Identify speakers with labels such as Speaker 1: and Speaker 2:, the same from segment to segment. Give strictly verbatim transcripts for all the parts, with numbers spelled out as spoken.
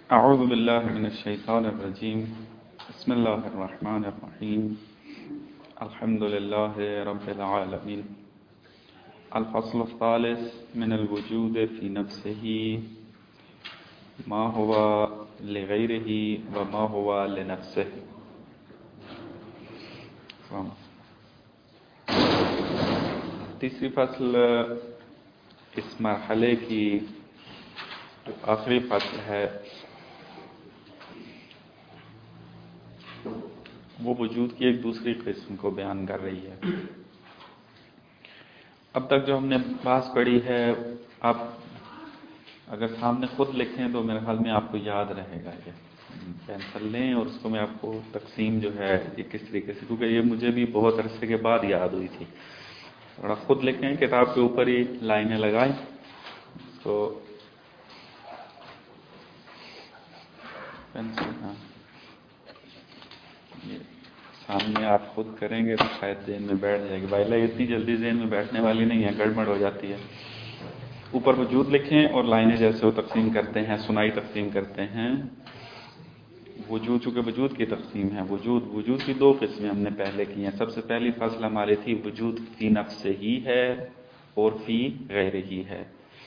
Speaker 1: اعوذ باللہ من الشیطان الرجیم بسم اللہ الرحمن الرحیم الحمد للہ رب العالمین الفصل الثالث من الوجود فی نفسه ما هو لغیره وما هو لنفسه. تیسری فصل اس مرحلے کی جو آخری فصل ہے وہ وجود کی ایک دوسری قسم کو بیان کر رہی ہے. اب تک جو ہم نے بحث پڑھی ہے، آپ اگر سامنے خود لکھیں تو میرے خیال میں آپ کو یاد رہے گا. یہ پینسل لیں اور اس کو میں آپ کو تقسیم جو ہے یہ کس طریقے سے، کیونکہ یہ مجھے بھی بہت عرصے کے بعد یاد ہوئی تھی. تھوڑا خود لکھیں، کتاب کے اوپر ہی لائنیں لگائیں. تو پینسل ہاں یہ سامنے آپ خود کریں گے تو شاید ذہن میں بیٹھ جائے گی. بھائی اتنی جلدی ذہن میں بیٹھنے والی نہیں ہے، گڑبڑ ہو جاتی ہے. اوپر وجود لکھیں اور لائنیں جیسے وہ تقسیم کرتے ہیں، سنائی تقسیم کرتے ہیں. وجود چونکہ وجود کی تقسیم ہے، وجود وجود کی دو قسمیں ہم نے پہلے کی ہیں. سب سے پہلی فصل ہماری تھی وجود فی نفس ہی ہے اور فی غیر ہی ہے.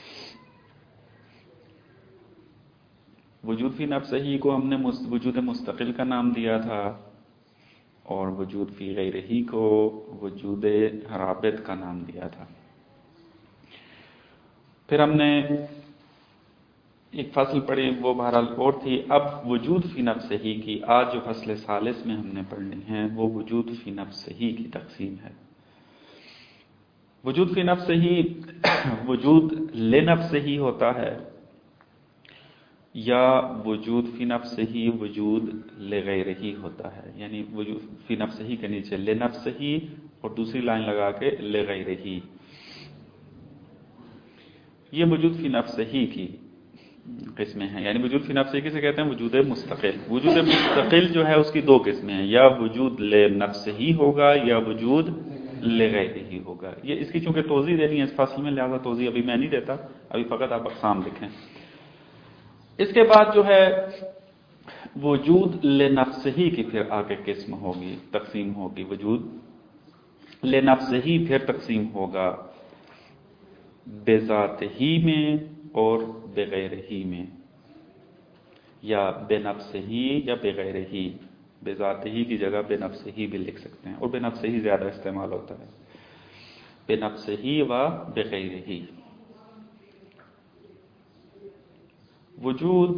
Speaker 1: وجود فی نفس ہی کو ہم نے وجود مستقل کا نام دیا تھا، اور وجود فی غیر ہی کو وجود رابط کا نام دیا تھا. پھر ہم نے ایک فصل پڑھی، وہ بہرحال اور تھی. اب وجود فی نفس ہی کی آج جو فصل ثالث میں ہم نے پڑھنی ہے وہ وجود فی نفس ہی کی تقسیم ہے. وجود فی نفس ہی وجود لنفس ہی ہوتا ہے، یا وجود فی نفس ہی وجود لغیر ہی ہوتا ہے. یعنی وجود فی نفس ہی کے نیچے لنفس ہی اور دوسری لائن لگا کے لغیر ہی. یہ وجود فی نفس ہی کی قسمیں ہیں. یعنی وجود فی نفس ہی کسے کہتے ہیں؟ وجود مستقل. وجود مستقل جو ہے اس کی دو قسمیں ہیں، یا وجود لنفس ہی ہوگا یا وجود لغیر ہی ہوگا. یہ اس کی چونکہ توضیح دینی ہے اس فصل میں، لہذا توضیح ابھی میں نہیں دیتا، ابھی فقط آپ اقسام لکھیں. اس کے بعد جو ہے وجود لنفس ہی کی پھر آگے قسم ہوگی، تقسیم ہوگی. وجود لنفس ہی پھر تقسیم ہوگا بذات ہی میں اور بغیر ہی میں، یا بے نفس ہی یا بغیر ہی. بذات ہی کی جگہ بے نفس ہی بھی لکھ سکتے ہیں، اور بے نفس ہی زیادہ استعمال ہوتا ہے. بے نفس ہی و بغیر ہی. وجود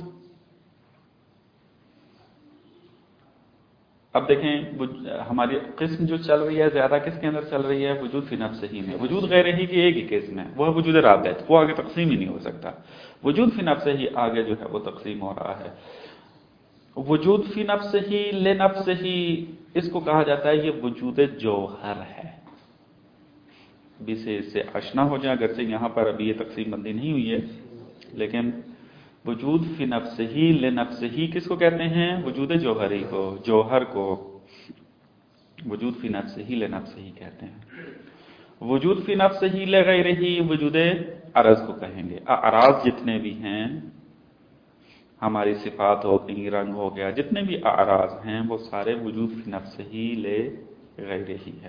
Speaker 1: اب دیکھیں ہماری قسم جو چل رہی ہے زیادہ کس کے اندر چل رہی ہے؟ وجود فی نفس ہی میں. وجود غیر ہی کی ایک ہی قسم ہے، وہ ہے وجود رابط. وہ آگے تقسیم ہی نہیں ہو سکتا. وجود فی نفس ہی آگے جو ہے وہ تقسیم ہو رہا ہے. وجود فی نفس ہی لنفس ہی اس کو کہا جاتا ہے یہ وجود جوہر ہے. ابھی سے اس سے آشنا ہو جائیں، اگرچہ یہاں پر ابھی یہ تقسیم بندی نہیں ہوئی ہے، لیکن وجود فی نفس ہی لنفس ہی کس کو کہتے ہیں؟ وجود جوہری کو، جوہر کو وجود فی نفس ہی لنفس ہی کہتے ہیں. وجود فی نفس ہی لغیر ہی وجود عرض کو کہیں گے. اعراض جتنے بھی ہیں، ہماری صفات ہو گئی، رنگ ہو گیا، جتنے بھی اعراض ہیں وہ سارے وجود فی نفس ہی لغیر ہی ہے.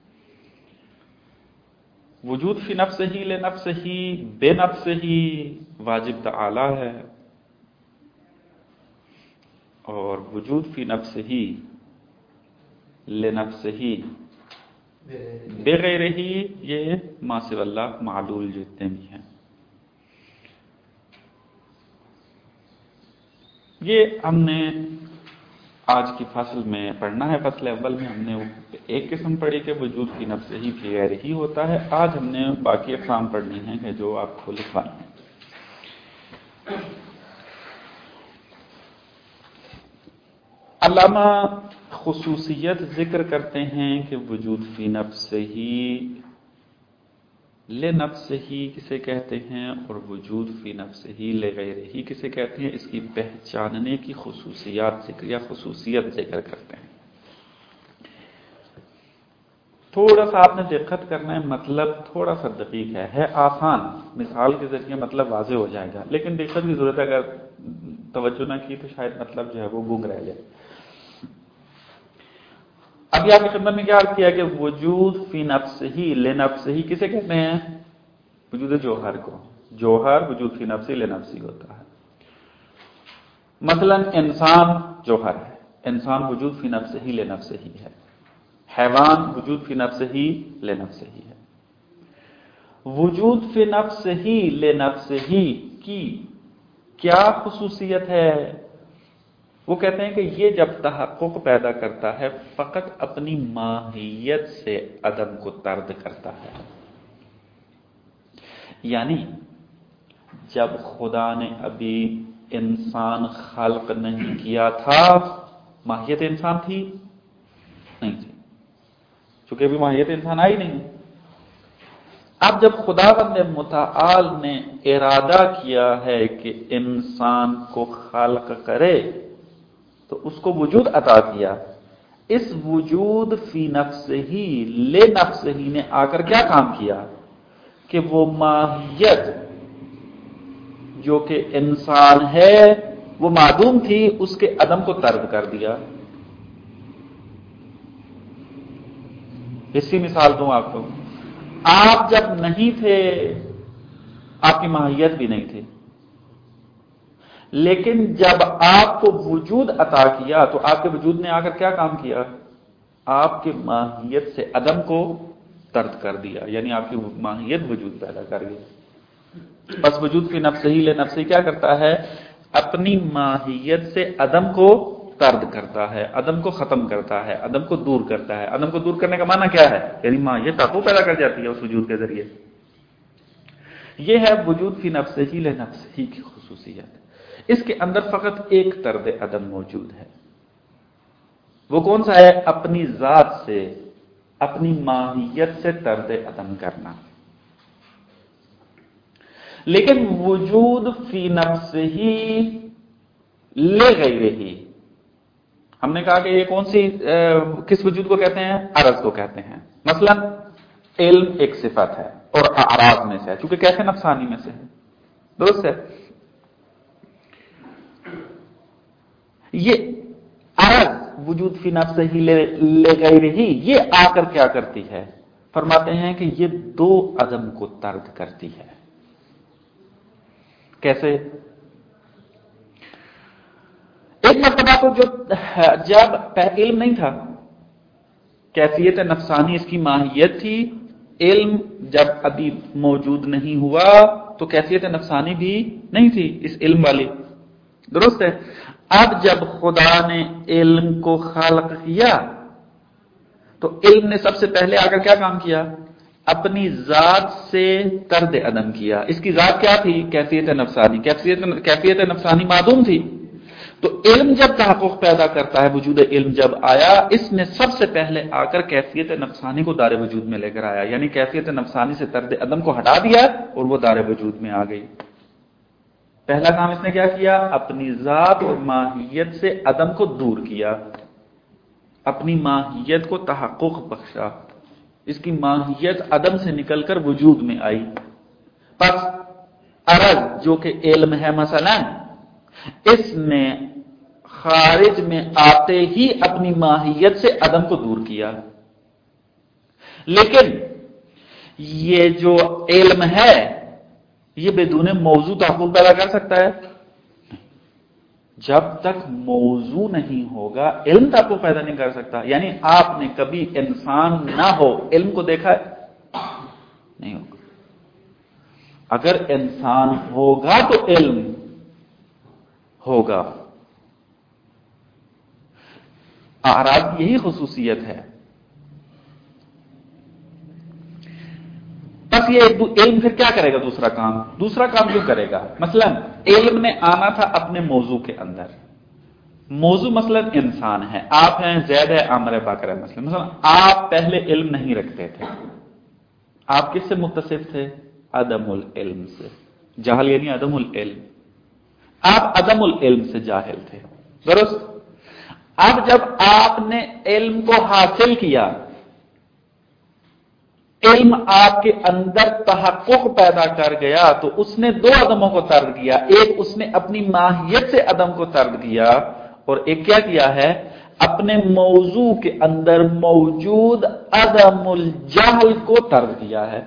Speaker 1: وجود فی نفس ہی لنفس ہی بے نفس ہی واجب تعالی ہے، اور وجود فی نفس ہی لنفس ہی بغیر ہی یہ ما سوی اللہ معلول جتنے بھی ہیں. یہ ہم نے آج کی فصل میں پڑھنا ہے. فصل اول میں ہم نے ایک قسم پڑھی کہ وجود فی نفس ہی فی غیر ہی ہوتا ہے. آج ہم نے باقی اقسام پڑھنی ہیں کہ جو آپ کو لکھوانی ہیں. علامہ خصوصیت ذکر کرتے ہیں کہ وجود فی نفس ہی لنفس ہی کسے کہتے ہیں اور وجود فی نفس ہی لغیر ہی کسے کہتے ہیں. اس کی پہچاننے کی خصوصیات ذکر یا خصوصیت ذکر کرتے ہیں. تھوڑا سا آپ نے دقت کرنا ہے، مطلب تھوڑا سا دقیق ہے ہے آسان، مثال کے ذریعے مطلب واضح ہو جائے گا، لیکن دقت کی ضرورت ہے. اگر توجہ نہ کی تو شاید مطلب جو ہے وہ گنگ رہ جائے. ابھی آپ کی خدمت میں کیا عرض کیا کہ وجود فی نفس ہی لنفس ہی کسے کہتے ہیں؟ وجود جوہر کو. جوہر وجود فی نفس ہی لنفس ہی ہوتا ہے. مثلا انسان جوہر ہے، انسان وجود فی نفس ہی لنفس ہی ہے. حیوان وجود فی نفس ہی لنفس ہی ہے. وجود فی نفس ہی لنفس ہی کی کیا خصوصیت ہے؟ وہ کہتے ہیں کہ یہ جب تحقق پیدا کرتا ہے فقط اپنی ماہیت سے عدم کو طرد کرتا ہے. یعنی جب خدا نے ابھی انسان خلق نہیں کیا تھا، ماہیت انسان تھی نہیں تھی، چونکہ ابھی ماہیت انسان آئی نہیں. اب جب خداوند متعال نے ارادہ کیا ہے کہ انسان کو خلق کرے تو اس کو وجود عطا کیا. اس وجود فی نفس ہی لے نفس ہی نے آ کر کیا کام کیا کہ وہ ماہیت جو کہ انسان ہے وہ معدوم تھی، اس کے عدم کو طرد کر دیا. اسی مثال دوں آپ کو. آپ جب نہیں تھے آپ کی ماہیت بھی نہیں تھی، لیکن جب آپ کو وجود عطا کیا تو آپ کے وجود نے آ کر کیا کام کیا؟ آپ کی ماہیت سے عدم کو طرد کر دیا، یعنی آپ کی ماہیت وجود پیدا کر گئی. بس وجود کی نفس ہی لے نفس ہی کیا کرتا ہے؟ اپنی ماہیت سے عدم کو طرد کرتا ہے، عدم کو ختم کرتا ہے، عدم کو دور کرتا ہے. عدم کو دور کرنے کا معنی کیا ہے؟ یعنی ماہیت تحقق پیدا کر جاتی ہے اس وجود کے ذریعے. یہ ہے وجود فی نفس ہی لے نفس ہی کی خصوصیت. اس کے اندر فقط ایک طرد عدم موجود ہے. وہ کون سا ہے؟ اپنی ذات سے، اپنی ماہیت سے طرد عدم کرنا. لیکن وجود فی نفس ہی لے غیر ہی، ہم نے کہا کہ یہ کون سی کس وجود کو کہتے ہیں؟ عرض کو کہتے ہیں. مثلا علم ایک صفت ہے اور اعراض میں سے ہے، چونکہ کیسے نفسانی میں سے ہے. درست ہے؟ یہ عرض وجود فی نفس ہی لے غیر ہی یہ آ کر کیا کرتی ہے؟ فرماتے ہیں کہ یہ دو عدم کو طرد کرتی ہے. کیسے؟ ایک مرتبہ تو جو جب علم نہیں تھا، کیفیت نفسانی اس کی ماہیت تھی. علم جب ابھی موجود نہیں ہوا تو کیفیت نفسانی بھی نہیں تھی اس علم والی. درست ہے؟ اب جب خدا نے علم کو خلق کیا تو علم نے سب سے پہلے آ کر کیا کام کیا؟ اپنی ذات سے طرد عدم کیا. اس کی ذات کیا تھی؟ کیفیت نفسانی. کیفیت کیفیت نفسانی معدوم تھی. تو علم جب تحقق پیدا کرتا ہے، وجود علم جب آیا، اس نے سب سے پہلے آ کر کیفیت نفسانی کو دار وجود میں لے کر آیا. یعنی کیفیت نفسانی سے طرد عدم کو ہٹا دیا اور وہ دار وجود میں آ گئی. پہلا کام اس نے کیا کیا؟ اپنی ذات اور ماہیت سے عدم کو دور کیا، اپنی ماہیت کو تحقق بخشا. اس کی ماہیت عدم سے نکل کر وجود میں آئی. پس عرض جو کہ علم ہے مثلا، اس نے خارج میں آتے ہی اپنی ماہیت سے عدم کو دور کیا. لیکن یہ جو علم ہے یہ بدون موضوع تحقق پیدا کر سکتا ہے؟ جب تک موضوع نہیں ہوگا علم تحقق پیدا نہیں کر سکتا. یعنی آپ نے کبھی انسان نہ ہو علم کو دیکھا ہے؟ نہیں ہوگا. اگر انسان ہوگا تو علم ہوگا. اعراض کی یہی خصوصیت ہے. بس یہ علم پھر کیا کرے گا؟ دوسرا کام دوسرا کام جو کرے گا، مثلا علم نے آنا تھا اپنے موضوع کے اندر. موضوع مثلا انسان ہے، آپ ہیں، زید ہے، عامر ہے، باقر ہے. مثلا مثلا آپ پہلے علم نہیں رکھتے تھے. آپ کس سے متصف تھے؟ عدم العلم سے. جہل یعنی عدم العلم. آپ عدم العلم سے جاہل تھے. درست؟ اب جب آپ نے علم کو حاصل کیا، علم آپ کے اندر تحقق پیدا کر گیا تو اس نے دو عدموں کو طرد کیا. ایک اس نے اپنی ماہیت سے عدم کو طرد کیا اور ایک کیا کیا ہے, اپنے موضوع کے اندر موجود عدم الجہل کو طرد کیا ہے.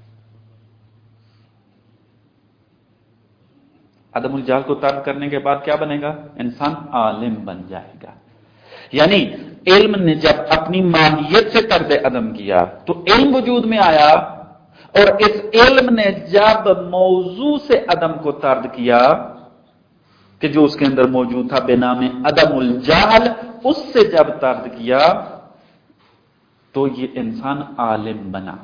Speaker 1: عدم الجہل کو طرد کرنے کے بعد کیا بنے گا؟ انسان عالم بن جائے گا. یعنی علم نے جب اپنی ماہیت سے طرد عدم کیا تو علم وجود میں آیا, اور اس علم نے جب موضوع سے عدم کو طرد کیا کہ جو اس کے اندر موجود تھا بنام عدم الجہل, اس سے جب طرد کیا تو یہ انسان عالم بنا.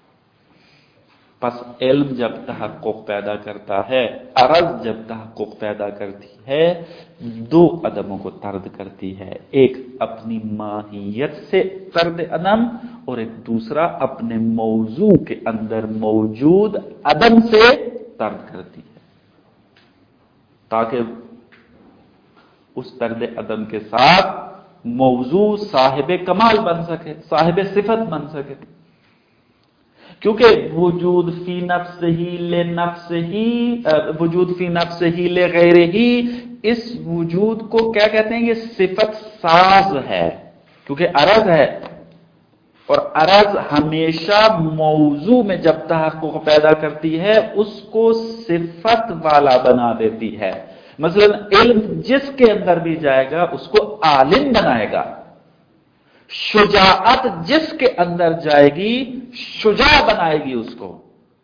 Speaker 1: پس علم جب تحقق پیدا کرتا ہے, عرض جب تحقق پیدا کرتی ہے, دو عدموں کو طرد کرتی ہے. ایک اپنی ماہیت سے طرد عدم اور ایک دوسرا اپنے موضوع کے اندر موجود عدم سے طرد کرتی ہے, تاکہ اس طرد عدم کے ساتھ موضوع صاحب کمال بن سکے, صاحب صفت بن سکے. کیونکہ وجود فی نفس ہی لے نفس ہی وجود فی نفس ہی لے غیر ہی, اس وجود کو کیا کہتے ہیں؟ یہ صفت ساز ہے, کیونکہ عرض ہے, اور عرض ہمیشہ موضوع میں جب تحقق پیدا کرتی ہے اس کو صفت والا بنا دیتی ہے. مثلا علم جس کے اندر بھی جائے گا اس کو عالم بنائے گا. شجاعت جس کے اندر جائے گی شجاع بنائے گی اس کو.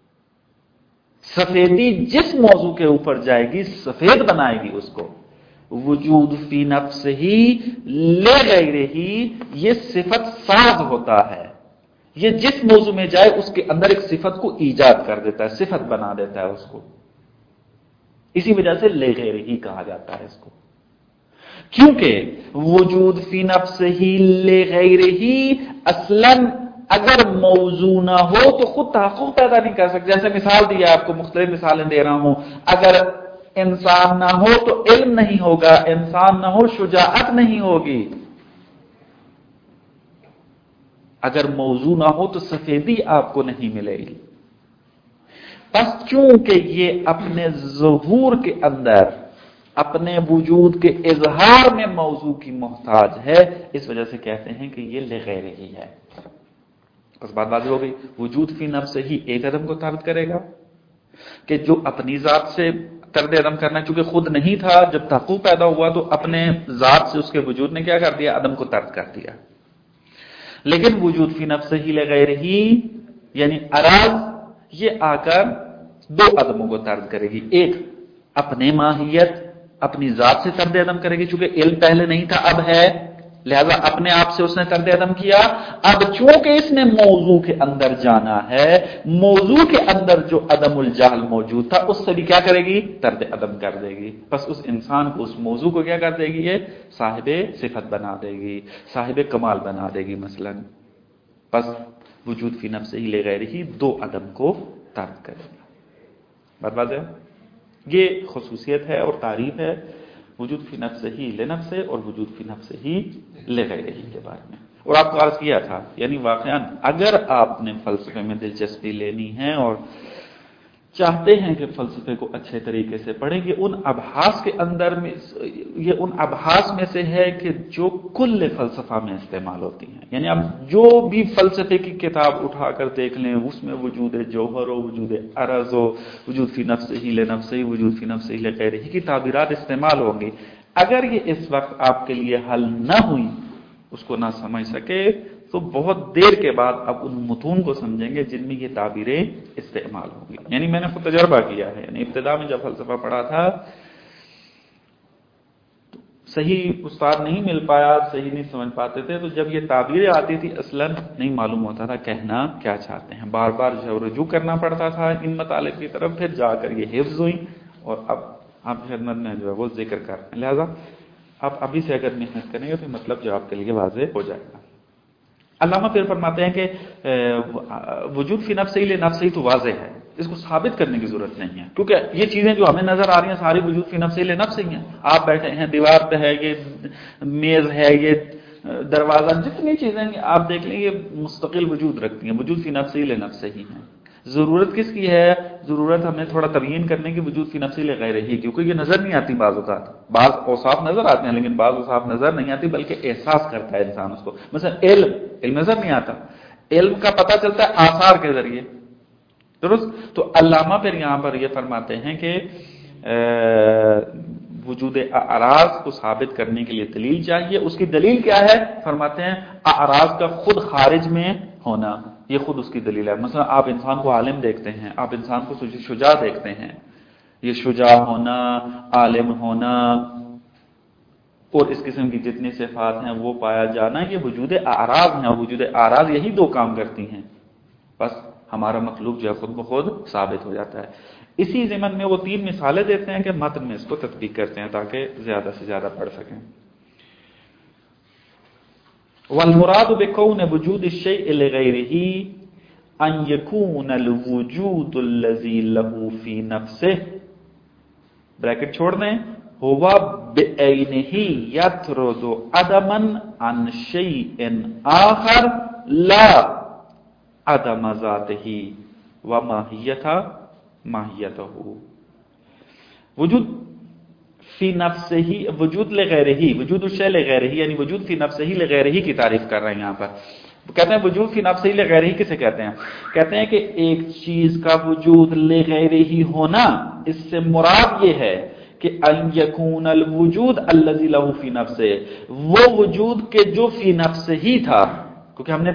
Speaker 1: سفیدی جس موضوع کے اوپر جائے گی سفید بنائے گی اس کو. وجود فی نفس ہی لے غیر ہی, یہ صفت ساز ہوتا ہے. یہ جس موضوع میں جائے اس کے اندر ایک صفت کو ایجاد کر دیتا ہے, صفت بنا دیتا ہے اس کو. اسی وجہ سے لے غیر ہی کہا جاتا ہے اس کو, کیونکہ وجود فی نفس ہی لے غیر ہی اصلاً اگر موضوع نہ ہو تو خود تحقق پیدا نہیں کر سکتے. جیسے مثال دی آپ کو, مختلف مثالیں دے رہا ہوں. اگر انسان نہ ہو تو علم نہیں ہوگا, انسان نہ ہو شجاعت نہیں ہوگی, اگر موضوع نہ ہو تو سفیدی آپ کو نہیں ملے گی. بس چونکہ یہ اپنے ظہور کے اندر اپنے وجود کے اظہار میں موضوع کی محتاج ہے, اس وجہ سے کہتے ہیں کہ یہ لغیر ہی ہے. بس بات واضح ہو گئی. وجود فی نفس ہی ایک عدم کو طرد کرے گا کہ جو اپنی ذات سے طرد عدم کرنا, چونکہ خود نہیں تھا, جب تحقق پیدا ہوا تو اپنے ذات سے اس کے وجود نے کیا کر دیا؟ عدم کو طرد کر دیا. لیکن وجود فی نفس ہی لغیر ہی یعنی عرض, یہ آ کر دو عدموں کو طرد کرے گی. ایک اپنے ماہیت اپنی ذات سے طرد عدم کرے گی, چونکہ علم پہلے نہیں تھا اب ہے, لہذا اپنے آپ سے اس نے طرد عدم کیا. اب چونکہ اس نے موضوع کے اندر جانا ہے, موضوع کے اندر جو عدم الجہل موجود تھا اس سے بھی کیا کرے گی؟ طرد عدم کر دے گی. بس اس انسان کو, اس موضوع کو کیا کر دے گی؟ یہ صاحب صفت بنا دے گی, صاحب کمال بنا دے گی مثلا. بس وجود فی نفس ہی لے غیر ہی دو عدم کو طرد کرے گا. بات بات ہے, یہ خصوصیت ہے اور تعریف ہے وجود فی نفس ہی لے نفس اور وجود فی نفس ہی لے غیر ہی کے بارے میں. اور آپ کو عرض کیا تھا, یعنی واقعا اگر آپ نے فلسفے میں دلچسپی لینی ہے اور چاہتے ہیں کہ فلسفے کو اچھے طریقے سے پڑھیں, یہ ان ابحاث کے اندر میں یہ ان ابحاث میں سے ہے کہ جو کل فلسفہ میں استعمال ہوتی ہیں. یعنی اب جو بھی فلسفے کی کتاب اٹھا کر دیکھ لیں, اس میں وجود جوہر ہو, وجود عرض ہو, وجود فی نفس ہی لے نفس ہی, وجود فی نفس ہی لے غیر ہی کی تعبیرات استعمال ہوں گی. اگر یہ اس وقت آپ کے لیے حل نہ ہوئی, اس کو نہ سمجھ سکے, تو بہت دیر کے بعد آپ ان متون کو سمجھیں گے جن میں یہ تعبیریں استعمال ہوں گی. یعنی میں نے خود تجربہ کیا ہے, یعنی ابتدا میں جب فلسفہ پڑھا تھا تو صحیح استاد نہیں مل پایا, صحیح نہیں سمجھ پاتے تھے, تو جب یہ تعبیریں آتی تھی اصلاً نہیں معلوم ہوتا تھا کہنا کیا چاہتے ہیں. بار بار جو رجوع کرنا پڑتا تھا ان مطالب کی طرف, پھر جا کر یہ حفظ ہوئی اور اب آپ کی خدمت میں جو ہے وہ ذکر کر رہے ہیں. لہذا آپ ابھی سے اگر محنت کریں گے تو مطلب جو آپ کے لیے واضح ہو جائے گا. علامہ پھر فرماتے ہیں کہ وجود فی نفس ہی لے نفس ہی تو واضح ہے, اس کو ثابت کرنے کی ضرورت نہیں ہے, کیونکہ یہ چیزیں جو ہمیں نظر آ رہی ہیں ساری وجود فی نفس ہی لے نفس ہی ہیں. آپ بیٹھے ہیں, دیوار پہ ہے, یہ میز ہے, یہ دروازہ، جتنی چیزیں آپ دیکھ لیں یہ مستقل وجود رکھتی ہیں، وجود فی نفسی لنفسہ ہی ہیں۔ ضرورت کس کی ہے؟ ضرورت ہمیں تھوڑا تبیین کرنے کی وجود فی نفسی لغیرہ ہی، کیونکہ یہ نظر نہیں آتی بعض اوقات، بعض اوصاف نظر آتے ہیں لیکن بعض اوصاف نظر نہیں آتی، بلکہ احساس کرتا ہے انسان اس کو۔ مثلا علم، علم نظر نہیں آتا، علم کا پتہ چلتا ہے آثار کے ذریعے، درست؟ تو علامہ پھر یہاں پر یہ فرماتے ہیں کہ وجود اعراض کو ثابت کرنے کے لیے دلیل چاہیے۔ اس کی دلیل کیا ہے؟ فرماتے ہیں اعراض کا خود خارج میں ہونا، یہ خود اس کی دلیل ہے۔ مثلا آپ انسان کو عالم دیکھتے ہیں، آپ انسان کو شجاع دیکھتے ہیں، یہ شجاع ہونا، عالم ہونا اور اس قسم کی جتنی صفات ہیں وہ پایا جانا، یہ وجود اعراض ہیں، اور وجود اعراض یہی دو کام کرتی ہیں، بس ہمارا مخلوق جو ہے خود بخود ثابت ہو جاتا ہے۔ اسی ضمن میں وہ تین مثالیں دیتے ہیں کہ متن میں اس کو تطبیق کرتے ہیں تاکہ زیادہ سے زیادہ پڑھ سکیں۔ والمراد بكون وجود الشيء لغيره ان يكون الوجود الذي له في نفسه، بریکٹ چھوڑ دیں، هو بعينه يطرد عدما عن شيء آخر لا عدم ذاته وماهیتہ ماہیتہ۔ وجود فی نفسہ ہی، وجود لغیرہ ہی، وجود الشیء لغیرہ ہی، یعنی وجود فی نفسہ ہی لغیرہ ہی کی تعریف کر رہے ہیں یہاں پر۔ کہتے ہیں وجود فی نفسہ ہی لغیرہ ہی کسے کہتے ہیں؟ کہتے ہیں کہ ایک چیز کا وجود لغیرہ ہی ہونا، اس سے مراد یہ ہے کہ ان یکون الوجود الذی لہ فی نفسہ، وہ وجود کے جو فی نفسہ ہی تھا، کیونکہ ہم نے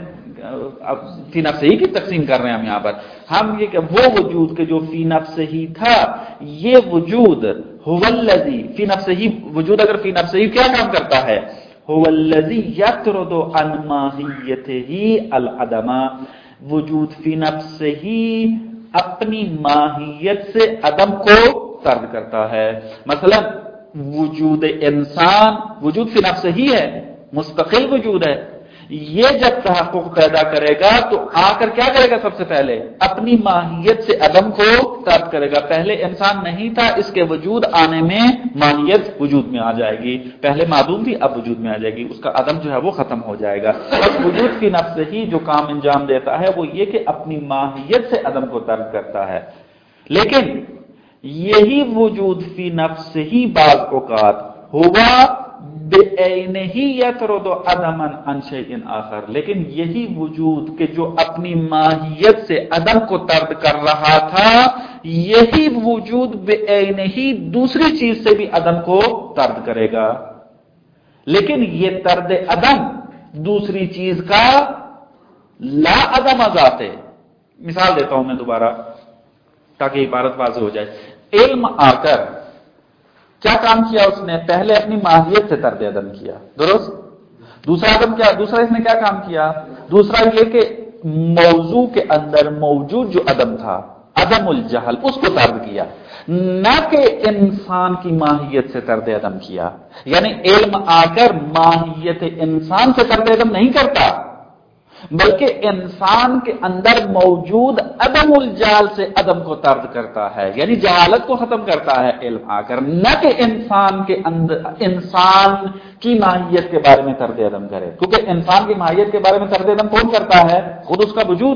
Speaker 1: فی نفسہ ہی کی تقسیم کر رہے ہیں ہم یہاں پر، ہم یہ کہ وہ وجود کے جو فی نفسہ ہی تھا، یہ وجود هو الذی فی نفسہ ہی، وجود اگر فی نفسہ ہی کیا کام کرتا ہے؟ هو الذی یطرد عن ماہیتہ العدم، وجود فی نفسہ ہی اپنی ماہیت سے عدم کو طرد کرتا ہے۔ مثلا وجود انسان وجود فی نفسہ ہی ہے، مستقل وجود ہے، یہ جب تحقق پیدا کرے گا تو آ کر کیا کرے گا؟ سب سے پہلے اپنی ماہیت سے عدم کو طرد کرے گا۔ پہلے انسان نہیں تھا، اس کے وجود آنے میں ماہیت وجود میں آ جائے گی، پہلے معدوم تھی اب وجود میں آ جائے گی، اس کا عدم جو ہے وہ ختم ہو جائے گا۔ بس وجود فی نفسہ ہی جو کام انجام دیتا ہے وہ یہ کہ اپنی ماہیت سے عدم کو طرد کرتا ہے، لیکن یہی وجود فی نفسہ ہی بعض اوقات ہوا بعینہ یطرد عدما عن شیء آخر، لیکن یہی وجود کہ جو اپنی ماہیت سے عدم کو طرد کر رہا تھا، یہی وجود بعینہ ہی دوسری چیز سے بھی عدم کو طرد کرے گا، لیکن یہ طرد عدم دوسری چیز کا لا عدم ذات ہے۔ مثال دیتا ہوں میں دوبارہ تاکہ عبارت واضح ہو جائے۔ علم آ کر کیا کام کیا اس نے؟ پہلے اپنی ماہیت سے طرد عدم کیا، درست؟ دوسرا عدم کیا؟ دوسرا اس نے کیا کام کیا؟ دوسرا یہ کہ موضوع کے اندر موجود جو عدم تھا، عدم الجہل، اس کو طرد کیا، نہ کہ انسان کی ماہیت سے طرد عدم کیا۔ یعنی علم آ کر ماہیت انسان سے طرد عدم نہیں کرتا، بلکہ انسان کے اندر موجود عدم الجہل سے عدم کو طرد کرتا ہے، یعنی جہالت کو ختم کرتا ہے علم آ کر، نہ کہ انسان کے اندر انسان کی ماہیت کے بارے میں طرد عدم کرے، کیونکہ انسان کی ماہیت کے بارے میں طرد عدم کون کرتا ہے؟ خود اس کا وجود،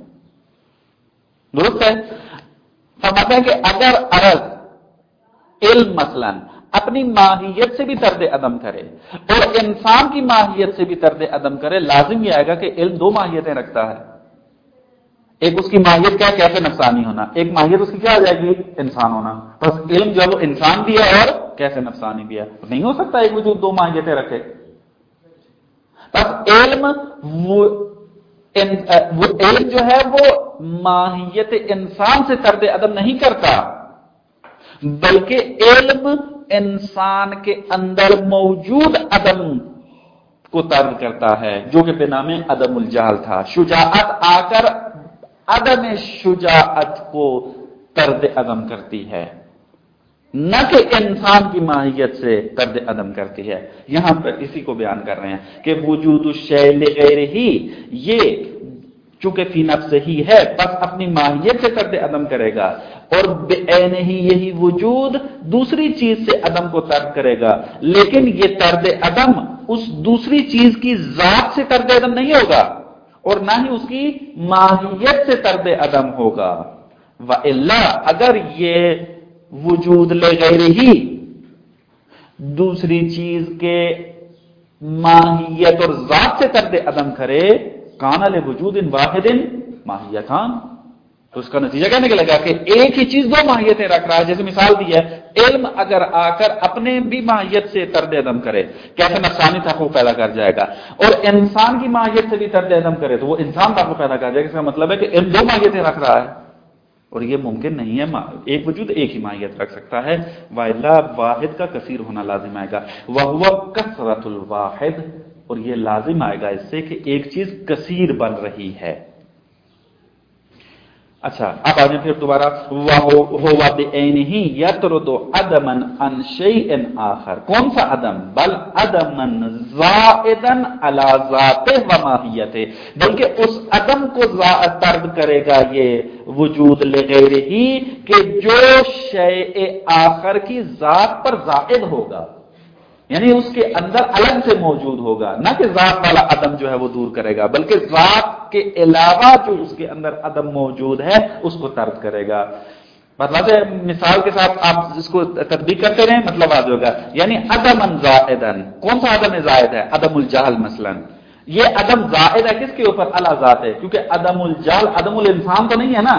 Speaker 1: درست ہے؟ فرماتے ہیں کہ اگر عرض علم مثلا اپنی ماہیت سے بھی طرد عدم کرے اور انسان کی ماہیت سے بھی طرد عدم کرے، لازم یہ آئے گا کہ علم دو ماہیتیں رکھتا ہے، ایک اس کی ماہیت کیا کیسے نفسانی ہونا، ایک ماہیت اس کی کیا آ جائے گی؟ انسان ہونا۔ بس علم جو ہے وہ انسان بھی ہے اور کیسے نفسانی بھی ہے، نہیں ہو سکتا ایک وجود دو ماہیتیں رکھے۔ بس علم وہ علم جو ہے وہ ماہیت انسان سے طرد عدم نہیں کرتا، بلکہ علم انسان کے اندر موجود عدم کو طرد کرتا ہے، جو کہ بنا میں عدم الجہل تھا۔ شجاعت آ کر عدم شجاعت کو طرد عدم کرتی ہے، نہ کہ انسان کی ماہیت سے طرد عدم کرتی ہے۔ یہاں پر اسی کو بیان کر رہے ہیں کہ وجود الشیء لغیرہ ہی، یہ چونکہ فی نفسہ ہی ہے، بس اپنی ماہیت سے طرد عدم کرے گا، اور بعینہ ہی یہی وجود دوسری چیز سے عدم کو طرد کرے گا، لیکن یہ طرد عدم اس دوسری چیز کی ذات سے طرد عدم نہیں ہوگا اور نہ ہی اس کی ماہیت سے طرد عدم ہوگا. وَإِلَّا اگر یہ وجود لغیرہ دوسری چیز کے ماہیت اور ذات سے طرد عدم کرے کان لوجود واحد ماہیتان، تو اس کا نتیجہ کیا نکلے گا کہ ایک ہی چیز دو ماہیتیں رکھ رہا ہے. جیسے مثال دی ہے، علم اگر آ کر اپنے بھی ماہیت سے طرد عدم کرے کیسے نفسانی تحقق پیدا کر جائے گا، اور انسان کی ماہیت سے بھی طرد عدم کرے تو وہ انسان تحقق پیدا کر جائے گا. اس کا مطلب ہے کہ علم دو ماہیتیں رکھ رہا ہے اور یہ ممکن نہیں ہے. ایک وجود ایک ہی ماہیت رکھ سکتا ہے. وَإِلَّا واحد کا کثیر ہونا لازم آئے گا. وَهُوَ كَثْرَةُ الْوَاحِدِ، اور یہ لازم آئے گا اس سے کہ ایک چیز کثیر بن رہی ہے. اچھا اب آجائیں پھر دوبارہ، وَهُوَ بِعَيْنِهِ يَطْرُدُ عَدَمًا عَنْ شَيْءٍ آخر. کون سا عدم؟ بل عدمًا زائدًا علی ذاتہ وماہیتہ، بلکہ اس عدم کو طرد کرے گا یہ وجود لغیرہ کہ جو شیء آخر کی ذات پر زائد ہوگا، یعنی اس کے اندر الگ سے موجود ہوگا. نہ کہ ذات والا عدم جو ہے وہ دور کرے گا، بلکہ ذات کے علاوہ جو اس کے اندر عدم موجود ہے اس کو طرد کرے گا. مطلب ہے مثال کے ساتھ آپ اس کو تطبیق کرتے رہیں مطلب آج ہوگا. یعنی عدم زائدًا، کون سا عدم زائد ہے؟ عدم الجہل مثلا. یہ عدم زائد ہے کس کے اوپر؟ اللہ ذات ہے، کیونکہ عدم الجہل عدم الانسان تو نہیں ہے نا،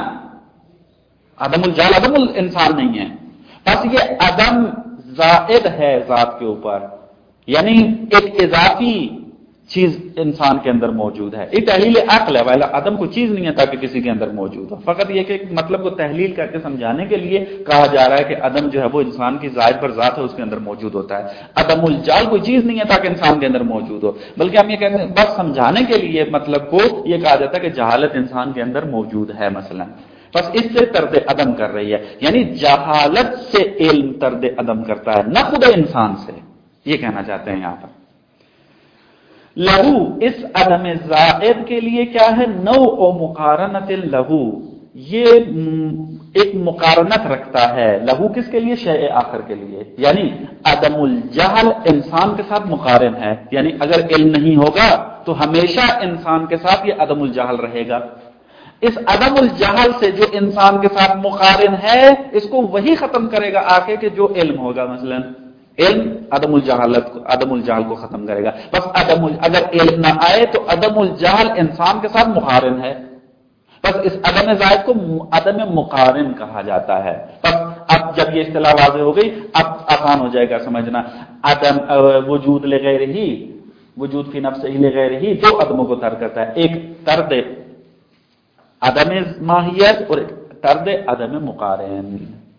Speaker 1: عدم الجہل عدم الانسان نہیں ہے. بس یہ عدم زائد ہے ذات کے اوپر، یعنی ایک اضافی چیز انسان کے اندر موجود ہے. یہ تحلیل عقل ہے، والا عدم کو چیز نہیں ہے تاکہ کسی کے اندر موجود ہو. فقط یہ کہ ایک مطلب کو تحلیل کر کے سمجھانے کے لیے کہا جا رہا ہے کہ عدم جو ہے وہ انسان کی ظاہر پر ذات ہے، اس کے اندر موجود ہوتا ہے. عدم الجال کوئی چیز نہیں ہے تاکہ انسان کے اندر موجود ہو، بلکہ ہم یہ کہتے ہیں بس سمجھانے کے لیے مطلب کو یہ کہا جاتا ہے کہ جہالت انسان کے اندر موجود ہے مثلا، بس اس سے طرد عدم کر رہی ہے. یعنی جہالت سے علم طرد عدم کرتا ہے، نہ خود انسان سے. یہ کہنا چاہتے ہیں یہاں پر. لہو اس عدم زائد کے لیے کیا ہے؟ نوع و مقارنت لہو، یہ ایک مقارنت رکھتا ہے. لہو کس کے لیے؟ شیء آخر کے لیے. یعنی عدم الجہل انسان کے ساتھ مقارن ہے، یعنی اگر علم نہیں ہوگا تو ہمیشہ انسان کے ساتھ یہ عدم الجہل رہے گا. اس عدم الجہل سے جو انسان کے ساتھ مقارن ہے اس کو وہی ختم کرے گا آگے کہ جو علم ہوگا. مثلا علم عدم الجہالت کو عدم الجہل کو ختم کرے گا. بس عدم اگر علم نہ آئے تو عدم الجہل انسان کے ساتھ مقارن ہے. بس اس عدم زائد کو عدم مقارن کہا جاتا ہے. بس اب جب یہ اصطلاح واضح ہو گئی اب آسان ہو جائے گا سمجھنا. عدم وجود لغیرہ ہی، وجود فی نفسہ لغیرہ ہی، دو عدموں کو طرد کرتا ہے. ایک طرد عدم ماہیت اور طرد عدم مقارن.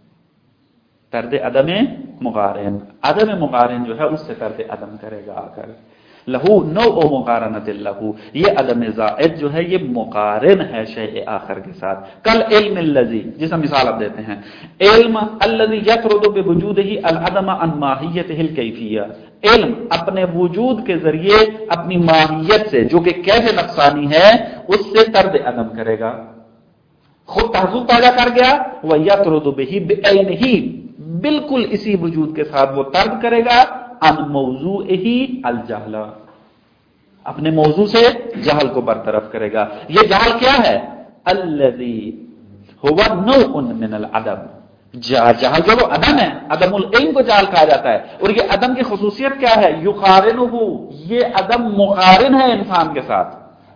Speaker 1: طرد عدم مقارن، عدم مقارن جو ہے اس سے طرد عدم کرے گا آ کر. لہو نوع و مقارنت لہو، یہ عدم زائد جو ہے یہ مقارن ہے شیء آخر کے ساتھ. کل علم الذی، جس ہم مثال اب دیتے ہیں، علم الذی یطرد بوجودہ العدم عن ماہیتہ الکیفیہ، علم اپنے وجود کے ذریعے اپنی ماہیت سے جو کہ کیسے نفسانی ہے اس سے طرد عدم کرے گا. خود تحزب پیدا کر گیا، وَيَطْرُدُ بِهِ بِعَيْنِهِ، بالکل اسی وجود کے ساتھ وہ طرد کرے گا عن موضوعہ الجہل، اپنے موضوع سے جہل کو برطرف کرے گا. یہ جہل کیا ہے؟ الذی هو نوع من العدم، جہل جو وہ عدم ہے، عدم العلم کو جہل کہا جاتا ہے. اور یہ عدم کی خصوصیت کیا ہے؟ یقارنہ، یہ عدم مقارن ہے انسان کے ساتھ،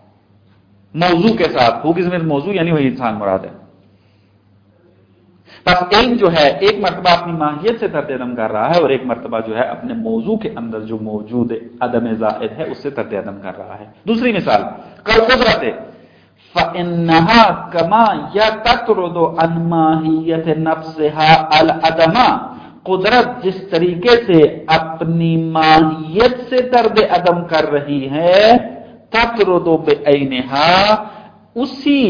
Speaker 1: موضوع کے ساتھ. ہو کس میں موضوع یعنی وہی انسان مراد ہے. بس علم جو ہے ایک مرتبہ اپنی ماہیت سے طرد عدم کر رہا ہے اور ایک مرتبہ جو ہے اپنے موضوع کے اندر جو موجود عدم زائد ہے اس سے طرد عدم کر رہا ہے. دوسری مثال کل قدرت، فَإِنَّهَا كَمَا يَتَطْرُدُ عَنْ مَاهِيَّةِ نَفْسِهَا الْعَدَمَ، قدرت جس طریقے سے اپنی ماہیت سے طرد عدم کر رہی ہے، تطرد بعینہا، اسی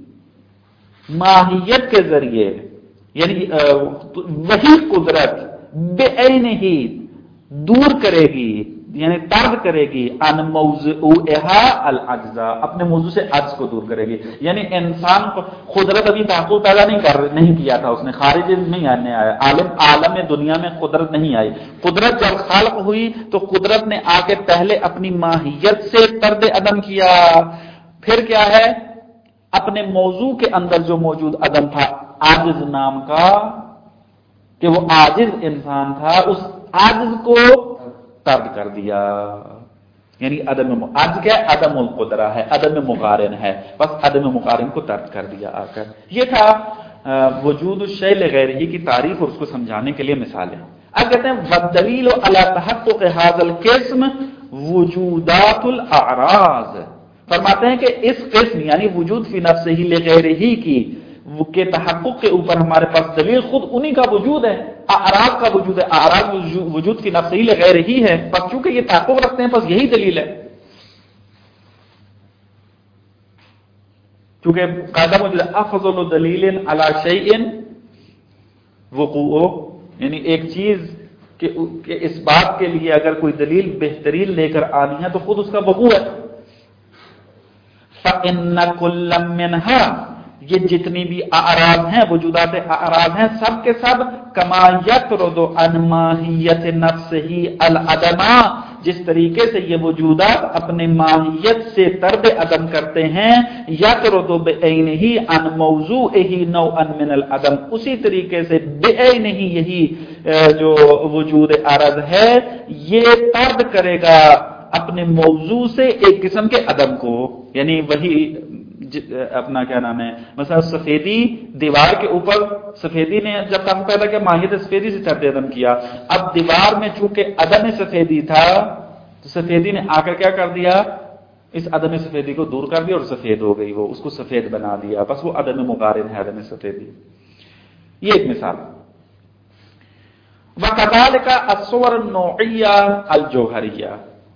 Speaker 1: ماہیت کے ذریعے، یعنی وہی قدرت بعینہ دور کرے گی یعنی طرد کرے گی ان موضوعها العجزا، اپنے موضوع سے عجز کو دور کرے گی. یعنی انسان کو قدرت ابھی تحقق پیدا نہیں کر نہیں کیا تھا اس نے، خارج نہیں آنے آیا، عالم عالم دنیا میں قدرت نہیں آئی. قدرت جب خلق ہوئی تو قدرت نے آ کے پہلے اپنی ماہیت سے طرد عدم کیا، پھر کیا ہے اپنے موضوع کے اندر جو موجود عدم تھا عاجز نام کا، کہ وہ عاجز انسان تھا، اس عاجز کو طرد کر دیا. یعنی عدم عجز کیا ہے؟ عدم القدرہ ہے، عدم مقارن ہے، بس عدم مقارن کو طرد کر دیا آ کر. یہ تھا وجود الشیء لغیرہ کی تعریف اور اس کو سمجھانے کے لیے مثالیں. اب کہتے ہیں والدلیل علی تحقق هذا القسم وجودات الاعراض، فرماتے ہیں کہ اس قسم یعنی وجود فی نفسہ لغیرہ کی کے تحقق کے اوپر ہمارے پاس دلیل خود انہی کا وجود ہے، اعراض کا وجود ہے. اعراض وجود فی نفسہ لغیرہ ہی ہے، بس چونکہ یہ تحقق رکھتے ہیں بس یہی دلیل ہے. چونکہ قاعدہ موجود ہے افضل دلیل علی شیء وقوعہ، یعنی ایک چیز کہ اس بات کے لیے اگر کوئی دلیل بہترین لے کر آنی ہے تو خود اس کا وقوع ہے. فَإِنَّ كُلًّا مِّنْهَا، یہ جتنی بھی اعراض ہیں وجودات اعراض ہیں سب کے سب کما یطرد عن ماہیت نفسہ العدم، جس طریقے سے یہ وجودات اپنے ماہیت سے طرد عدم کرتے ہیں، یطرد بعینہ عن موضوعہ نوعا من العدم، اسی طریقے سے بعینہ یہی جو وجود عارض ہے یہ طرد کرے گا اپنے موضوع سے ایک قسم کے عدم کو. یعنی وہی اپنا کیا نام ہے مثلا سفیدی دیوار کے اوپر، سفیدی نے جب تک پیدا کیا ماہیت سفیدی سے طرد عدم کیا. اب دیوار میں چونکہ عدم سفیدی تھا تو سفیدی نے آ کر کیا کر دیا، اس عدم سفیدی کو دور کر دیا اور سفید ہو گئی، وہ اس کو سفید بنا دیا، بس وہ عدم مقارن ہے عدم سفیدی. یہ ایک مثال. وَكَذَلِكَ الصُّوَرُ النَّوْعِيَّةُ الْجَوْهَرِيَّةُ،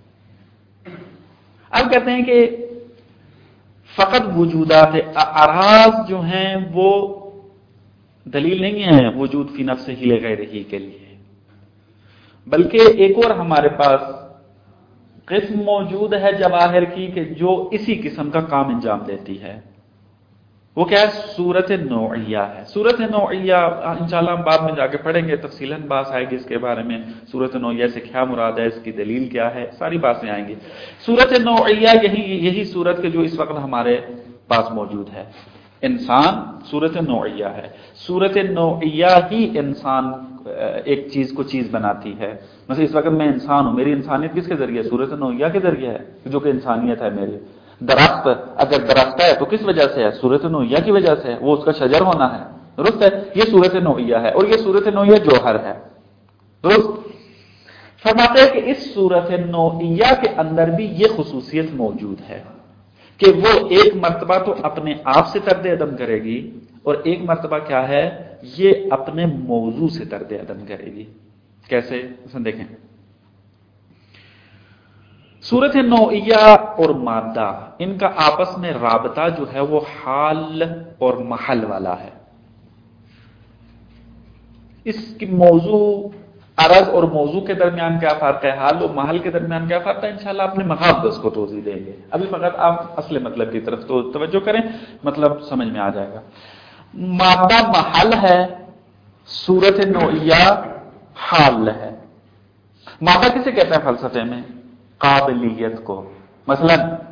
Speaker 1: اب کہتے ہیں کہ فقط وجودات اعراض جو ہیں وہ دلیل نہیں ہے وجود فی نفسہ لغیرہ کے لیے، بلکہ ایک اور ہمارے پاس قسم موجود ہے جواہر کی کہ جو اسی قسم کا کام انجام دیتی ہے. وہ کیا ہے؟ صورت نوعیہ ہے. صورت نوعیہ انشاءاللہ ہم بعد میں جا کے پڑھیں گے، تفصیلاً بات آئے گی اس کے بارے میں، صورت نوعیہ سے کیا مراد ہے، اس کی دلیل کیا ہے، ساری باتیں آئیں گی. صورت نوعیہ یہی یہی صورت کے جو اس وقت ہمارے پاس موجود ہے. انسان صورت نوعیہ ہے. صورت نوعیہ ہی انسان ایک چیز کو چیز بناتی ہے. مثلا اس وقت میں انسان ہوں، میری انسانیت کس کے ذریعے؟ صورت نوعیہ کے ذریعے ہے جو کہ انسانیت ہے میری. درخت اگر درخت ہے تو کس وجہ سے ہے؟ صورت نوعیہ کی وجہ سے ہے، وہ اس کا شجر ہونا ہے، درست ہے. یہ صورت نوعیہ ہے اور یہ صورت نوعیہ جوہر ہے، درست. فرماتے ہیں کہ اس صورت نوعیہ کے اندر بھی یہ خصوصیت موجود ہے کہ وہ ایک مرتبہ تو اپنے آپ سے طرد عدم کرے گی اور ایک مرتبہ کیا ہے یہ اپنے موضوع سے طرد عدم کرے گی. کیسے؟ مثلا دیکھیں صورت نوعیہ اور مادہ ان کا آپس میں رابطہ جو ہے وہ حال اور محل والا ہے. اس کی موضوع عرض اور موضوع کے درمیان کیا فرق ہے، حال اور محل کے درمیان کیا فرق ہے، انشاءاللہ اپنے مقام دس کو توضیح دیں گے. ابھی فقط آپ اصل مطلب کی طرف تو توجہ کریں، مطلب سمجھ میں آ جائے گا. مادہ محل ہے، صورت نوعیہ حال ہے. مادہ کسے کہتے ہیں فلسفے میں؟ قابلیت کو. مثلا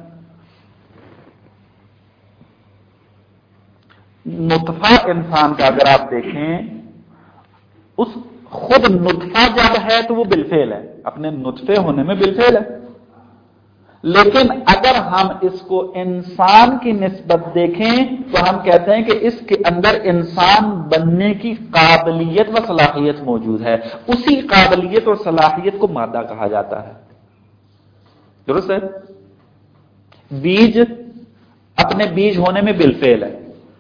Speaker 1: نطفہ انسان کا اگر آپ دیکھیں، اس خود نطفہ جب ہے تو وہ بالفعل ہے، اپنے نطفے ہونے میں بالفعل ہے. لیکن اگر ہم اس کو انسان کی نسبت دیکھیں تو ہم کہتے ہیں کہ اس کے اندر انسان بننے کی قابلیت و صلاحیت موجود ہے. اسی قابلیت اور صلاحیت کو مادہ کہا جاتا ہے، درست ہے. بیج اپنے بیج ہونے میں بالفعل ہے،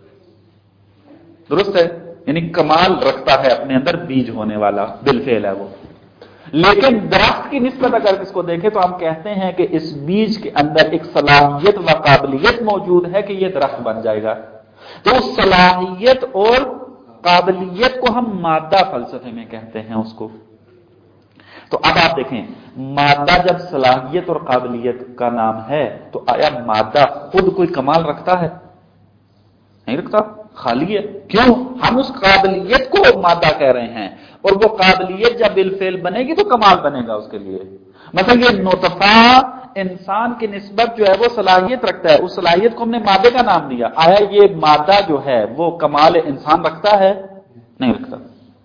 Speaker 1: درست ہے، یعنی کمال رکھتا ہے اپنے اندر بیج ہونے والا، بالفعل ہے وہ. لیکن درخت کی نسبت اگر اس کو دیکھیں تو ہم کہتے ہیں کہ اس بیج کے اندر ایک صلاحیت و قابلیت موجود ہے کہ یہ درخت بن جائے گا. تو اس صلاحیت اور قابلیت کو ہم مادہ فلسفے میں کہتے ہیں اس کو. تو اب آپ دیکھیں مادہ جب صلاحیت اور قابلیت کا نام ہے تو آیا مادہ خود کوئی کمال رکھتا ہے؟ نہیں رکھتا، خالی ہے۔ کیوں؟ ہم اس قابلیت کو مادہ کہہ رہے ہیں، اور وہ قابلیت جب بالفعل بنے گی تو کمال بنے گا اس کے لیے۔ مثلا یہ نطفہ انسان کی نسبت جو ہے وہ صلاحیت رکھتا ہے، اس صلاحیت کو ہم نے مادے کا نام دیا، آیا یہ مادہ جو ہے وہ کمال انسان رکھتا ہے؟ نہیں رکھتا۔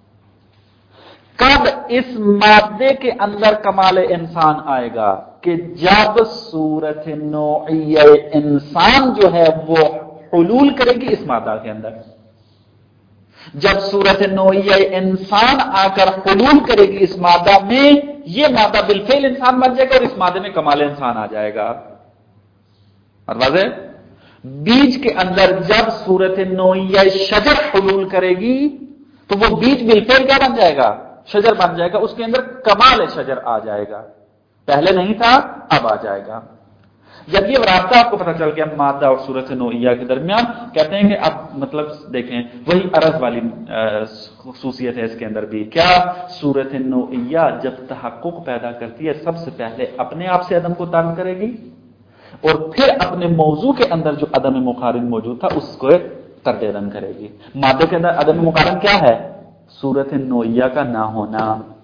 Speaker 1: کب اس مادے کے اندر کمال انسان آئے گا؟ کہ جب صورت نوعیہ انسان جو ہے وہ حلول کرے گی اس مادہ کے اندر۔ جب صورت نوعیہ انسان آ کر حلول کرے گی اس مادہ میں، یہ مادہ بالفعل انسان بن جائے گا اور اس مادے میں کمال انسان آ جائے گا۔ اور واضح؟ بیج کے اندر جب صورت نوعیہ شجر حلول کرے گی تو وہ بیج بالفعل کیا بن جائے گا؟ شجر بن جائے گا، اس کے اندر کمال شجر آ جائے گا، پہلے نہیں تھا اب آ جائے گا۔ جب یہ رابطہ آپ کو پتہ چل گیا مادہ اور صورت نوعیہ کے درمیان، کہتے ہیں کہ اب مطلب دیکھیں وہی عرض والی خصوصیت ہے اس کے اندر بھی، کیا صورت نوعیہ جب تحقق پیدا کرتی ہے سب سے پہلے اپنے آپ سے عدم کو طرد کرے گی، اور پھر اپنے موضوع کے اندر جو عدم مقارن موجود تھا اس کو طرد عدم کرے گی۔ مادے کے اندر عدم مقارن کیا ہے؟ صورت نوعیہ کا نہ ہونا۔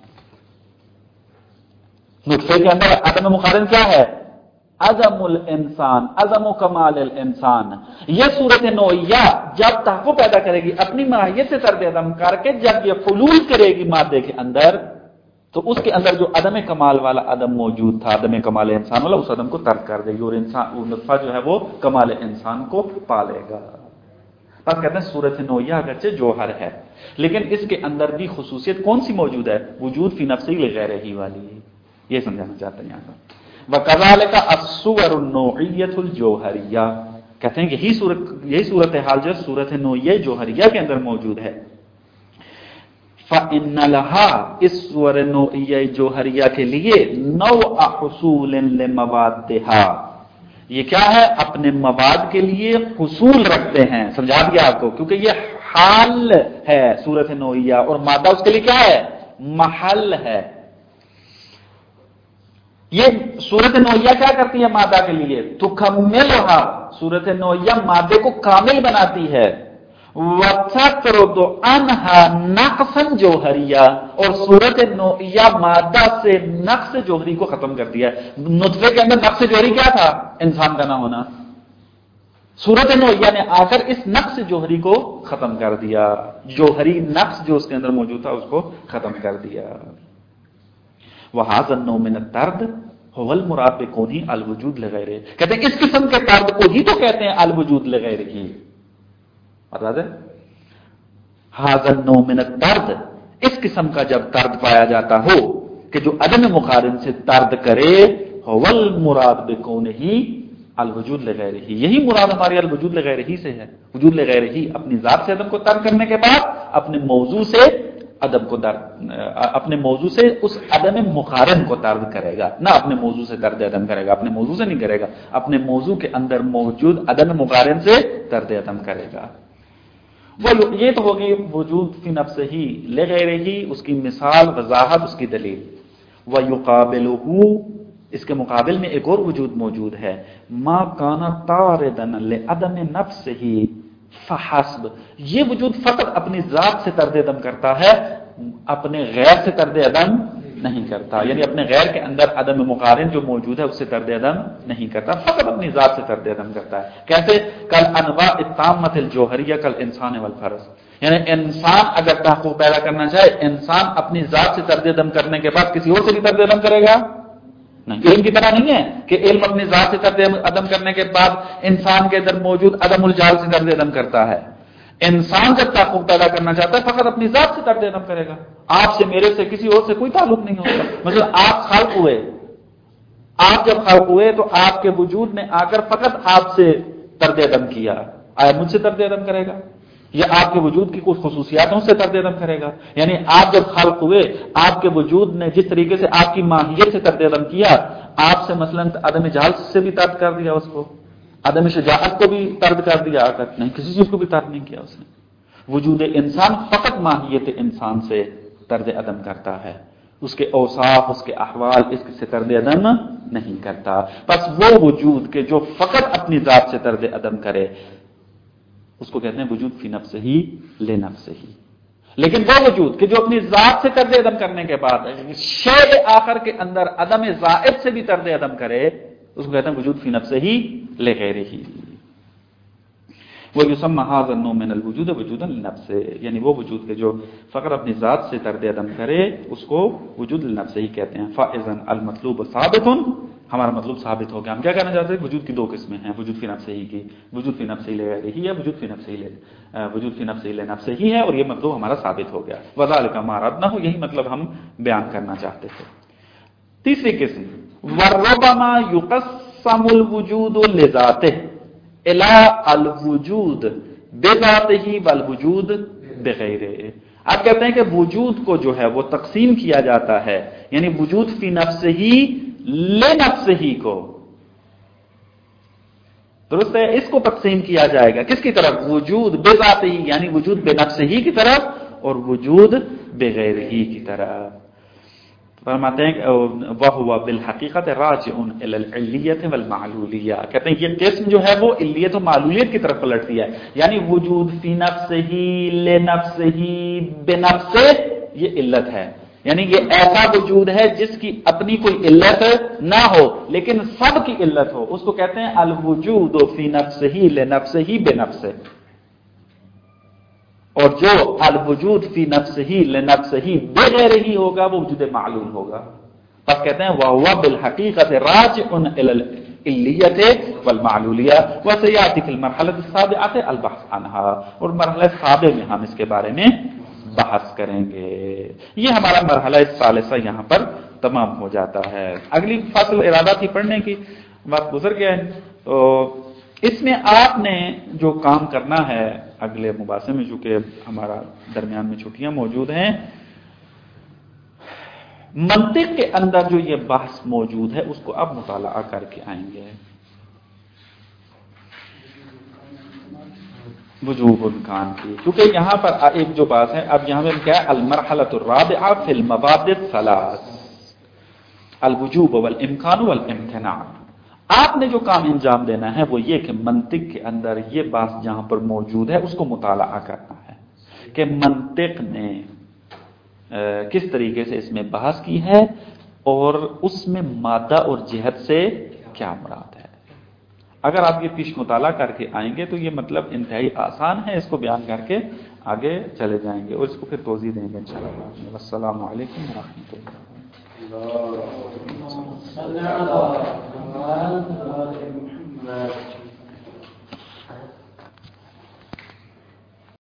Speaker 1: نطفے کے اندر عدم مقارن کیا ہے؟ عدم الانسان، عدم و کمال الانسان۔ یہ صورت نوعیہ جب تحقق پیدا کرے گی اپنی ماہیت سے طرد عدم کر کے، جب یہ حلول کرے گی مادے کے اندر تو اس کے اندر جو عدم کمال والا عدم موجود تھا، عدم کمال انسان والا، اس عدم کو ترک کر دے گی اور انسان وہ نطفہ جو ہے وہ کمال انسان کو پالے گا۔ بس کہتے ہیں صورت نوعیہ اگرچہ جوہر ہے لیکن اس کے اندر بھی خصوصیت کون سی موجود ہے؟ وجود فی نفسہ لغیر ہی والی، یہ سمجھانا چاہتے ہیں یہاں پر۔ وَكَذَلِكَ الصُّوَرُ النَّوعِيَّةُ الْجَوْهَرِيَّةُ، کہتے ہیں یہی صورت یہی صورتحال جو صورت نوعیہ جوہریہ کے اندر موجود ہے۔ فَإِنَّ لَهَا، اس صور نوعیہ جوہریہ کے لیے نوع حصول لموادها، یہ کیا ہے؟ اپنے مواد کے لیے حصول رکھتے ہیں۔ سمجھا دیا آپ کو، کیونکہ یہ حال ہے صورت نوعیہ اور مادہ اس کے لیے کیا ہے؟ محل ہے۔ یہ صورت نوعیہ کیا کرتی ہے مادہ کے لیے؟ تکملھا، صورت نوعیہ مادے کو کامل بناتی ہے۔ وَتَطْرُدُ عَنْهَا نَقْصًا جَوْهَرِيًّا، اور صورت نوعیہ مادہ سے نقص جوہری کو ختم کرتی ہے۔ نطفے کے اندر نقص جوہری کیا تھا؟ انسان کا نہ ہونا۔ صورت نوعیہ نے آ کر اس نقص جوہری کو ختم کر دیا، جوہری نقص جو اس کے اندر موجود تھا اس کو ختم کر دیا۔ وَهَذَا النَّوْعُ مِنَ الطَّرْدِ هُوَ الْمُرَادُ بِكَوْنِهِ الْوُجُودُ لِغَيْرِهِ، کہتے ہیں اس قسم کے طرد کو ہی تو کہتے ہیں الوجود لغیرہ۔ مطلب ہے هَذَا النَّوْعُ مِنَ الطَّرْدِ، اس قسم کا جب طرد پایا جاتا ہو کہ جو عدم مقارن سے طرد کرے، هُوَ الْمُرَادُ بِكَوْنِهِ الوجود لغیرہ، یہی مراد ہماری الوجود لغیرہ سے ہے۔ وجود لغیرہ اپنی ذات سے عدم کو طرد کرنے کے بعد اپنے موضوع سے عدم کو در اپنے موضوع سے اس عدم مقارن کو طرد کرے گا، نہ اپنے موضوع سے طرد عدم کرے گا، اپنے موضوع سے نہیں کرے گا، اپنے موضوع کے اندر موجود عدم مقارن سے طرد عدم کرے گا۔ وہ یہ تو ہوگی وجود فی نفسہ ہی لغیرہ ہی، اس کی مثال، وضاحت، اس کی دلیل۔ وَيُقَابِلُهُ، اس کے مقابل میں ایک اور وجود موجود ہے، ما کان طاردا لعدم نفسہ فحسب، یہ وجود فقط اپنی ذات سے طرد عدم کرتا ہے، اپنے غیر سے طرد عدم نہیں کرتا، یعنی اپنے غیر کے اندر عدم مقارن جو موجود ہے اس سے طرد عدم نہیں کرتا، فقط اپنی ذات سے طرد عدم کرتا ہے۔ کیسے؟ کل انواع التامۃ الجوہریہ کل انسان والفرس، یعنی انسان اگر تحقق پیدا کرنا چاہے، انسان اپنی ذات سے طرد عدم کرنے کے بعد کسی اور سے بھی طرد عدم کرے گا؟ نہیں، علم کی طرح نہیں ہے کہ علم اپنی ذات سے طرد عدم کرنے کے بعد انسان کے اندر موجود عدم الجال سے طرد عدم کرتا ہے۔ انسان جب تحقق پیدا کرنا چاہتا ہے فقط اپنی ذات سے طرد عدم کرے گا، آپ سے، میرے سے، کسی اور سے کوئی تعلق نہیں ہوگا۔ مثلا آپ خلق ہوئے، آپ جب خلق ہوئے تو آپ کے وجود نے آ کر فقط آپ سے طرد عدم کیا، آیا مجھ سے طرد عدم کرے گا؟ یا آپ کے وجود کی کچھ خصوصیات ہیں اس سے طرد عدم کرے گا؟ یعنی آپ جب خلق ہوئے آپ کے وجود نے جس طریقے سے آپ کی ماہیت سے طرد عدم کیا، آپ سے مثلا عدم جہالت سے بھی طرد کر دیا، اس کو عدم شجاعت کو بھی طرد کر دیا، نہیں کسی چیز کو بھی طرد نہیں کیا اس نے۔ وجود انسان فقط ماہیت انسان سے طرد عدم کرتا ہے، اس کے اوصاف، اس کے احوال اس سے طرد عدم نہیں کرتا. بس وہ وجود کہ جو فقط اپنی ذات سے طرد عدم کرے اس کو کہتے ہیں وجود فی نفسہ ہی لنفسہ ہی. لیکن وہ وجود کہ جو اپنی ذات سے طرد عدم کرنے کے بعد شیء آخر کے اندر عدم زائد سے بھی طرد عدم کرے اس کو کہتے ہیں وجود فی نفسہ ہی لغیرہ. وہ یسمى هذا النوع من الوجود وجودا لنفسه، یعنی وہ وجود کے جو فقط اپنی ذات سے طرد عدم کرے اس کو وجود لنفسه ہی کہتے ہیں. فاذا المطلوب ثابت، ہمارا مطلوب ثابت ہو گیا. ہم کیا کہنا چاہتے ہیں؟ وجود کی دو قسمیں ہیں، وجود فی نفسہ ہی کی، وجود فی نفسہ ہی لغیرہ ہی ہے، وجود فی نفسہ ہی وجود فی نفسہ ہی لنفسہ ہی ہے، اور یہ مطلب ہمارا ثابت ہو گیا. وذلك ما اردناه، یہی مطلب ہم بیان کرنا چاہتے تھے. تیسری قسم وربما يقسم الوجود لذاته الى الوجود بذاته والوجود بغیره. آپ کہتے ہیں کہ وجود کو جو ہے وہ تقسیم کیا جاتا ہے، یعنی وجود فی نفسہ ہی لنفسہ ہی کو، درست ہے، اس کو تقسیم کیا جائے گا کس کی طرف؟ وجود بذاته ہی یعنی وجود بنفسہ ہی کی طرف اور وجود بغیره کی طرف. فرماتے ہیں وَهُوَ بِالْحَقِيقَةِ رَاجِعٌ إِلَى الْعِلِّيَّةِ وَالْمَعْلُولِيَّةِ. کہتے ہیں یہ قسم جو ہے وہ علیت و معلولیت کی طرف پلٹتی ہے، یعنی وجود فی نفسہ ہی لنفسہ ہی بنفسہ یہ علت ہے، یعنی یہ ایسا وجود ہے جس کی اپنی کوئی علت نہ ہو لیکن سب کی علت ہو، اس کو کہتے ہیں الوجود فی نفسہ ہی لنفسہ ہی بنفسہ. اور جو الوجود فی نفسہ ہی لنفسہ ہی بغیرہ ہی ہوگا وہ وجود معلوم ہوگا. بس کہتے ہیں وَهُوَ بِالْحَقِيقَةِ رَاجِعٌ إِلَى الْعِلِّيَّةِ وَالْمَعْلُولِيَّةِ وَسَيَأْتِي فِي الْمَرْحَلَةِ السَّابِعَةِ الْبَحْثُ عَنْهَا. اور مرحلہ سابع میں ہم اس کے بارے میں بحث کریں گے. یہ ہمارا مرحلہ ثالثہ یہاں پر تمام ہو جاتا ہے. اگلی فصل ارادہ تھی پڑھنے کی، وقت گزر گیا ہے، تو اس میں آپ نے جو کام کرنا ہے اگلے مباحثے میں، چونکہ ہمارا درمیان میں چھٹیاں موجود ہیں، منطق کے اندر جو یہ بحث موجود ہے اس کو اب مطالعہ کر کے آئیں گے. وجوب امکان کی، کیونکہ یہاں پر ایک جو بات ہے، اب یہاں میں کیا ہے المرحلۃ الرابعہ فی المواد الثلاث الوجوب والامکان والامتناع. آپ نے جو کام انجام دینا ہے وہ یہ کہ منطق کے اندر یہ بات جہاں پر موجود ہے اس کو مطالعہ کرنا ہے کہ منطق نے کس طریقے سے اس میں بحث کی ہے اور اس میں مادہ اور جہت سے کیا مراد ہے. اگر آپ یہ پیش مطالعہ کر کے آئیں گے تو یہ مطلب انتہائی آسان ہے، اس کو بیان کر کے آگے چلے جائیں گے اور اس کو پھر توضیح دیں گے انشاءاللہ. السلام علیکم ورحمۃ اللہ.